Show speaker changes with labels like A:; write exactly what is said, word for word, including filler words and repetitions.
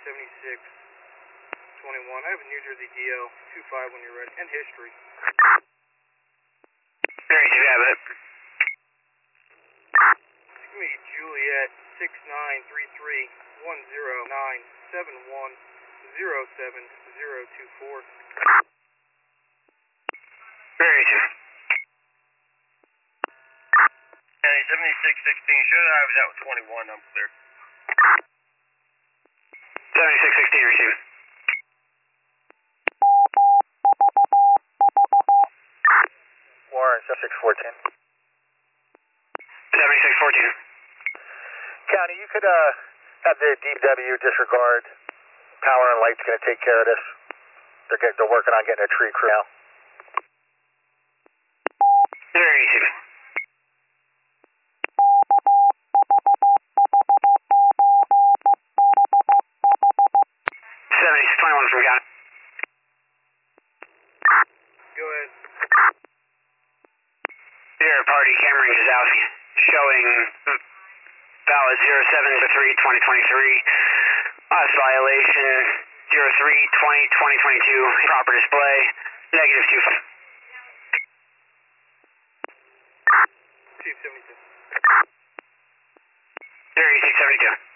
A: seventy-six twenty-one. I have a New Jersey D L two five when you're ready, and history.
B: Very good, have it.
A: It's going to be Juliet six nine three three one zero nine seven one zero seven zero two four.
B: Very good. County seventy-six sixteen, should I was out with twenty-one, I'm clear. seventy-six sixteen, receive.
C: Warren, seventy-six fourteen.
B: seventy-six fourteen.
C: County, you could uh, have the D P W disregard. Power and light's going to take care of this. They're, get, they're working on getting a tree crew now.
B: Very easy. seventy-six twenty-one from County.
A: Go ahead.
B: Here, party Cameron Gazowski, showing valid zero seven three twenty twenty-three. Last violation zero three twenty twenty twenty-two. Proper display, negative two five.
A: Chief seventy-two.
B: thirty-six seventy-two.